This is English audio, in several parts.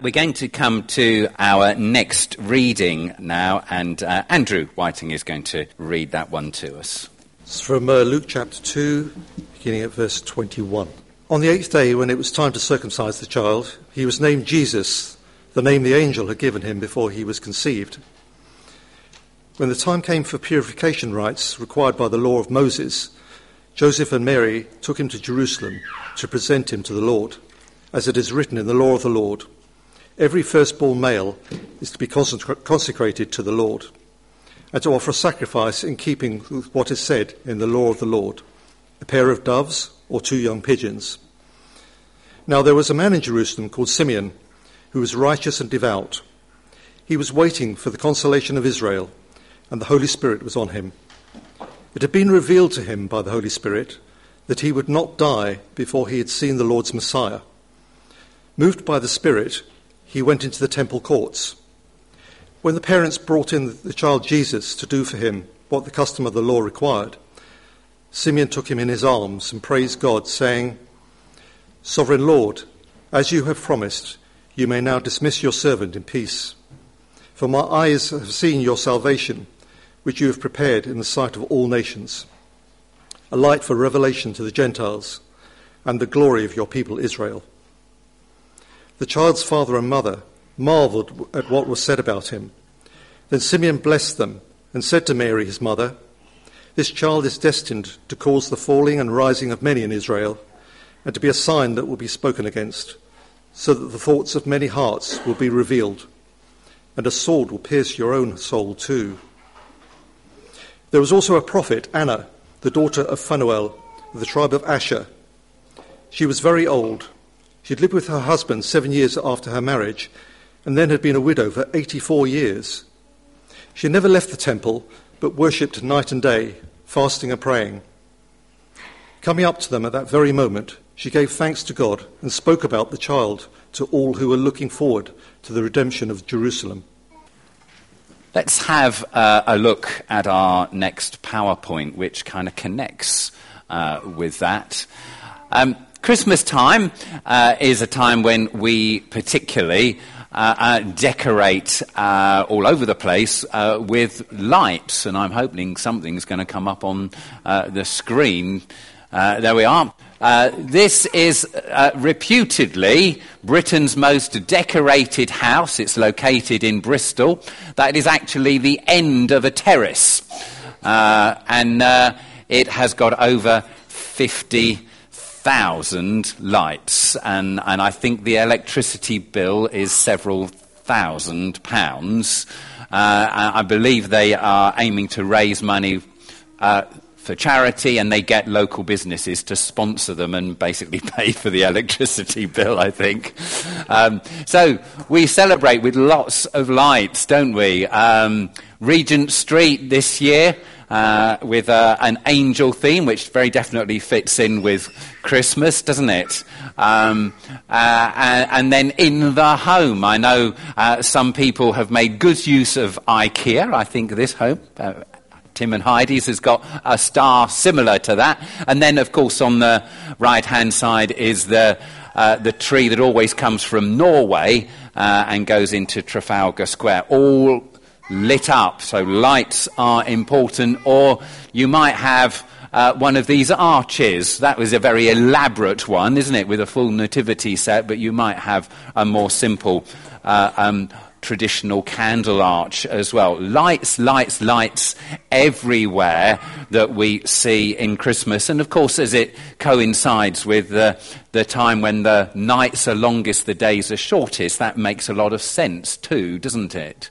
We're going to come to our next reading now, and Andrew Whiting is going to read that one to us. It's from Luke chapter 2, beginning at verse 21. On the 8th day, when it was time to circumcise the child, he was named Jesus, the name the angel had given him before he was conceived. When the time came for purification rites required by the law of Moses, Joseph and Mary took him to Jerusalem to present him to the Lord, as it is written in the law of the Lord. Every firstborn male is to be consecrated to the Lord, and to offer a sacrifice in keeping with what is said in the law of the Lord, a pair of doves or 2 young pigeons. Now there was a man in Jerusalem called Simeon, who was righteous and devout. He was waiting for the consolation of Israel, and the Holy Spirit was on him. It had been revealed to him by the Holy Spirit that he would not die before he had seen the Lord's Messiah. Moved by the Spirit, he went into the temple courts. When the parents brought in the child Jesus to do for him what the custom of the law required, Simeon took him in his arms and praised God, saying, "Sovereign Lord, as you have promised, you may now dismiss your servant in peace. For my eyes have seen your salvation, which you have prepared in the sight of all nations, a light for revelation to the Gentiles, and the glory of your people Israel." The child's father and mother marveled at what was said about him. Then Simeon blessed them and said to Mary, his mother, "This child is destined to cause the falling and rising of many in Israel, and to be a sign that will be spoken against, so that the thoughts of many hearts will be revealed, and a sword will pierce your own soul too." There was also a prophet, Anna, the daughter of Phanuel, of the tribe of Asher. She was very old. She had lived with her husband 7 years after her marriage, and then had been a widow for 84 years. She had never left the temple, but worshipped night and day, fasting and praying. Coming up to them at that very moment, she gave thanks to God and spoke about the child to all who were looking forward to the redemption of Jerusalem. Let's have a look at our next PowerPoint, which kind of connects with that. Christmas time is a time when we particularly decorate all over the place with lights, and I'm hoping something's going to come up on the screen. There we are. This is reputedly Britain's most decorated house. It's located in Bristol. That is actually the end of a terrace, and it has got over 50,000 lights, and I think the electricity bill is several £1,000s. I believe they are aiming to raise money for charity, and they get local businesses to sponsor them and basically pay for the electricity bill, I think. So we celebrate with lots of lights, don't we? Regent Street this year, with an angel theme, which very definitely fits in with Christmas, doesn't it? And then in the home, I know some people have made good use of IKEA. I think this home, Tim and Heidi's, has got a star similar to that. And then, of course, on the right-hand side is the tree that always comes from Norway and goes into Trafalgar Square, all lit up. So lights are important. Or you might have one of these arches. That was a very elaborate one, isn't it, with a full nativity set, but you might have a more simple traditional candle arch as well. Lights, lights, lights everywhere that we see in Christmas. And of course, as it coincides with the time when the nights are longest, the days are shortest, that makes a lot of sense too, doesn't it?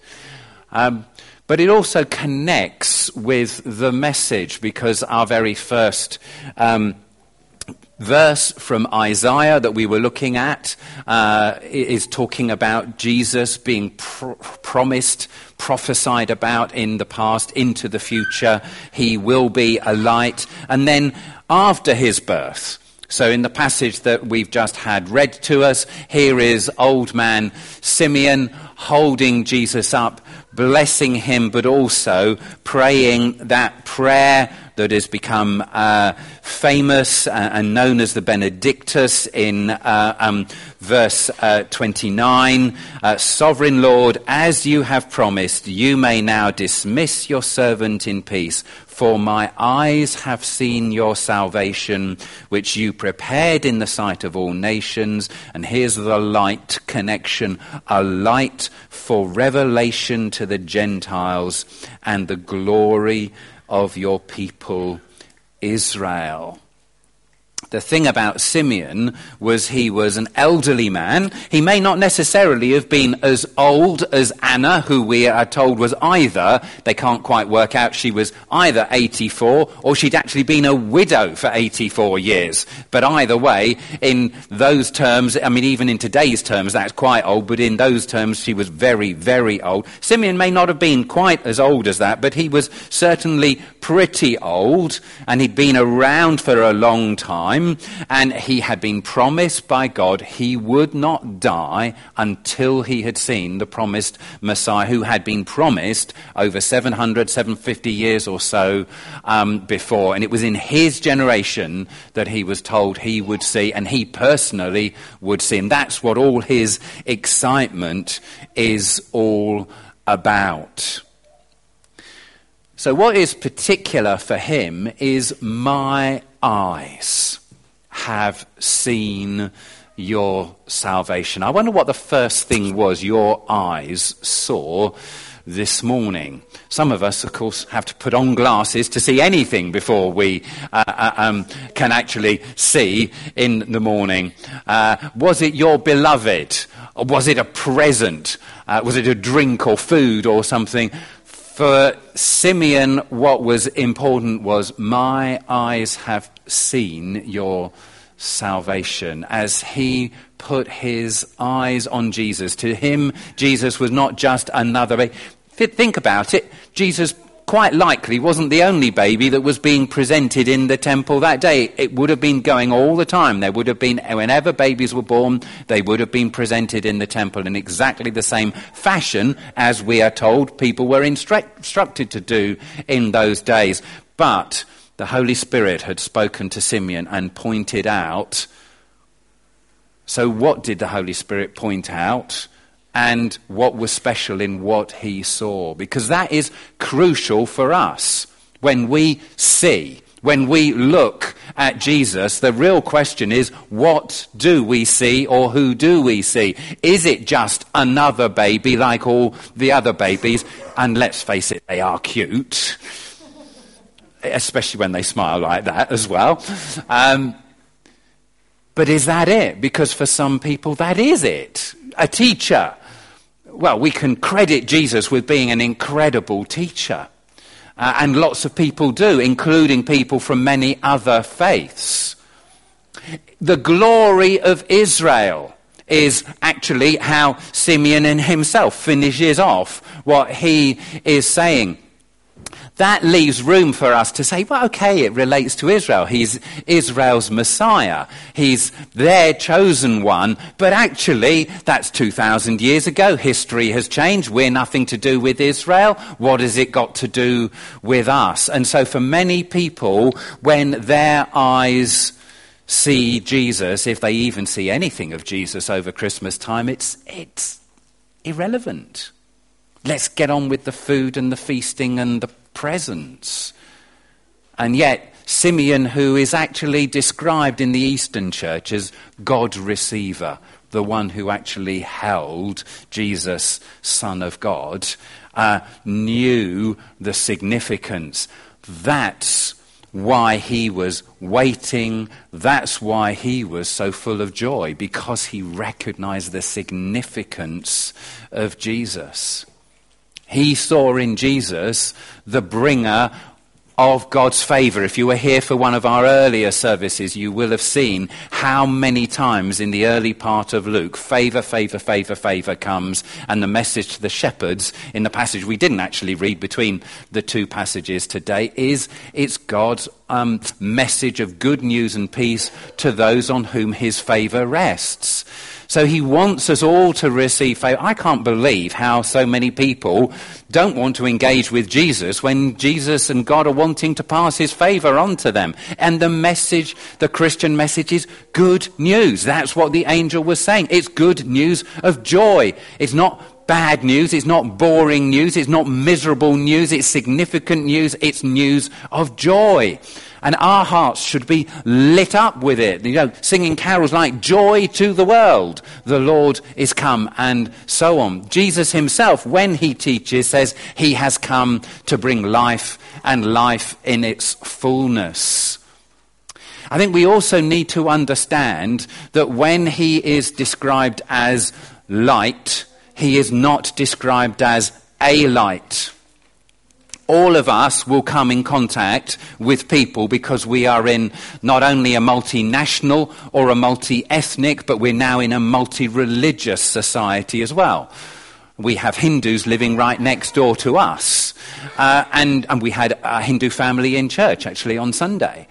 But it also connects with the message, because our very first verse from Isaiah that we were looking at is talking about Jesus being promised, prophesied about in the past, into the future. He will be a light. And then after his birth, so in the passage that we've just had read to us, here is old man Simeon holding Jesus up, blessing him, but also praying that prayer that has become famous and known as the Benedictus in verse 29. Sovereign Lord, as you have promised, you may now dismiss your servant in peace, for my eyes have seen your salvation, which you prepared in the sight of all nations. And here's the light connection, a light for revelation to the Gentiles and the glory of your people Israel. The thing about Simeon was he was an elderly man. He may not necessarily have been as old as Anna, who we are told was either, they can't quite work out, she was either 84 or she'd actually been a widow for 84 years. But either way, in those terms, I mean, even in today's terms, that's quite old, but in those terms, she was very, very old. Simeon may not have been quite as old as that, but he was certainly pretty old, and he'd been around for a long time. And he had been promised by God he would not die until he had seen the promised Messiah, who had been promised over 750 years or so before. And it was in his generation that he was told he would see, and he personally would see. And that's what all his excitement is all about. So what is particular for him is my eyes have seen your salvation. I wonder what the first thing was your eyes saw this morning. Some of us, of course, have to put on glasses to see anything before we can actually see in the morning. Was it your beloved? Or was it a present? Was it a drink or food or something? For Simeon, what was important was, my eyes have seen your salvation. As he put his eyes on Jesus, to him, Jesus was not just another baby. Think about it. Jesus quite likely wasn't the only baby that was being presented in the temple that day. It would have been going all the time. There would have been, whenever babies were born, they would have been presented in the temple in exactly the same fashion as we are told people were instructed to do in those days. But the Holy Spirit had spoken to Simeon and pointed out. So what did the Holy Spirit point out? And what was special in what he saw? Because that is crucial for us. When we see, when we look at Jesus, the real question is, what do we see, or who do we see? Is it just another baby like all the other babies? And let's face it, they are cute. Especially when they smile like that as well. But is that it? Because for some people, that is it. A teacher. Well, we can credit Jesus with being an incredible teacher. And lots of people do, including people from many other faiths. The glory of Israel is actually how Simeon in himself finishes off what he is saying. That leaves room for us to say, well, okay, it relates to Israel. He's Israel's Messiah. He's their chosen one. But actually, that's 2,000 years ago. History has changed. We're nothing to do with Israel. What has it got to do with us? And so for many people, when their eyes see Jesus, if they even see anything of Jesus over Christmas time, it's irrelevant. Let's get on with the food and the feasting and the presents. And yet Simeon, who is actually described in the Eastern Church as God receiver, the one who actually held Jesus, Son of God, knew the significance. That's why he was waiting. That's why he was so full of joy, because he recognized the significance of Jesus. He saw in Jesus the bringer of God's favour. If you were here for one of our earlier services, you will have seen how many times in the early part of Luke, favour, favour, favour, favour comes, and the message to the shepherds in the passage we didn't actually read between the two passages today is it's God's message of good news and peace to those on whom his favour rests. So he wants us all to receive favour. I can't believe how so many people don't want to engage with Jesus when Jesus and God are wanting to pass his favour on to them. And the message, the Christian message, is good news. That's what the angel was saying. It's good news of joy. It's not bad news. It's not boring news. It's not miserable news. It's significant news. It's news of joy. And our hearts should be lit up with it, singing carols like "Joy to the world, the Lord is come," and so on. Jesus himself, when he teaches, says he has come to bring life, and life in its fullness. I think we also need to understand that when he is described as light, he is not described as a light. All of us will come in contact with people because we are in not only a multinational or a multi-ethnic, but we're now in a multi-religious society as well. We have Hindus living right next door to us. And we had a Hindu family in church, actually, on Sunday.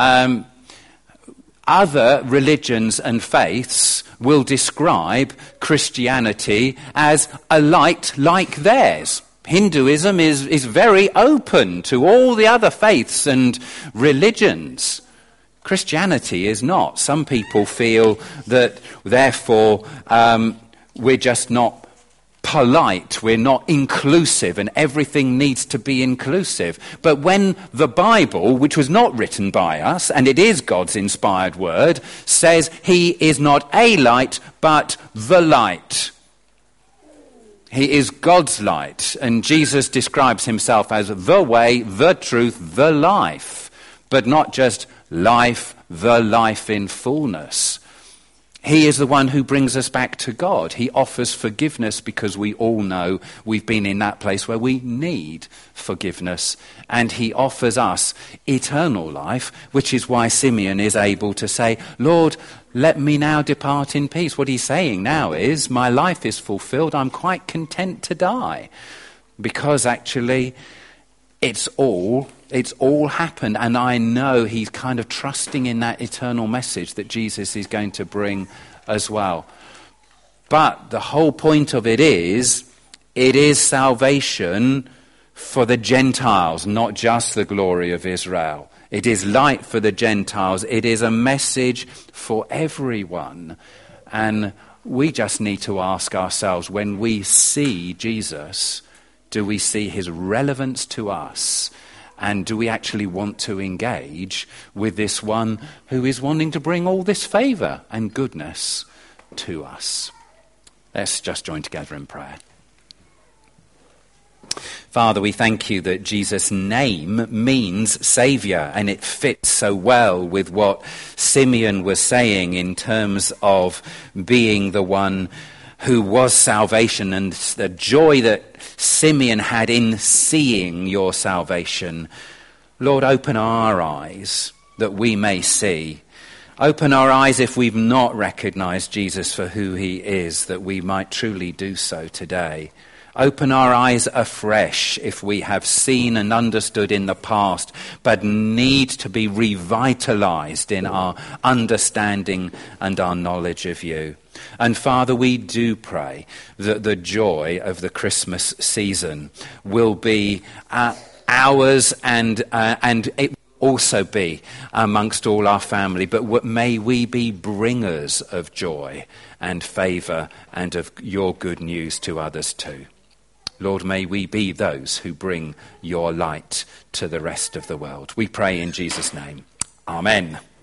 Other religions and faiths will describe Christianity as a light like theirs. Hinduism is very open to all the other faiths and religions. Christianity is not. Some people feel that, therefore, we're just not polite, we're not inclusive, and everything needs to be inclusive. But when the Bible, which was not written by us, and it is God's inspired word, says he is not a light, but the light. He is God's light, and Jesus describes himself as the way, the truth, the life, but not just life, the life in fullness. He is the one who brings us back to God. He offers forgiveness because we all know we've been in that place where we need forgiveness. And he offers us eternal life, which is why Simeon is able to say, "Lord, let me now depart in peace." What he's saying now is, my life is fulfilled. I'm quite content to die. Because actually, it's all happened, and I know he's kind of trusting in that eternal message that Jesus is going to bring as well. But the whole point of it is salvation for the Gentiles, not just the glory of Israel. It is light for the Gentiles. It is a message for everyone. And we just need to ask ourselves, when we see Jesus, do we see his relevance to us? And do we actually want to engage with this one who is wanting to bring all this favour and goodness to us? Let's just join together in prayer. Father, we thank you that Jesus' name means Saviour, and it fits so well with what Simeon was saying in terms of being the one who was salvation, and the joy that Simeon had in seeing your salvation. Lord, open our eyes that we may see. Open our eyes if we've not recognised Jesus for who he is, that we might truly do so today. Open our eyes afresh if we have seen and understood in the past, but need to be revitalised in our understanding and our knowledge of you. And Father, we do pray that the joy of the Christmas season will be ours, and it will also be amongst all our family. But may we be bringers of joy and favour and of your good news to others too. Lord, may we be those who bring your light to the rest of the world. We pray in Jesus' name. Amen.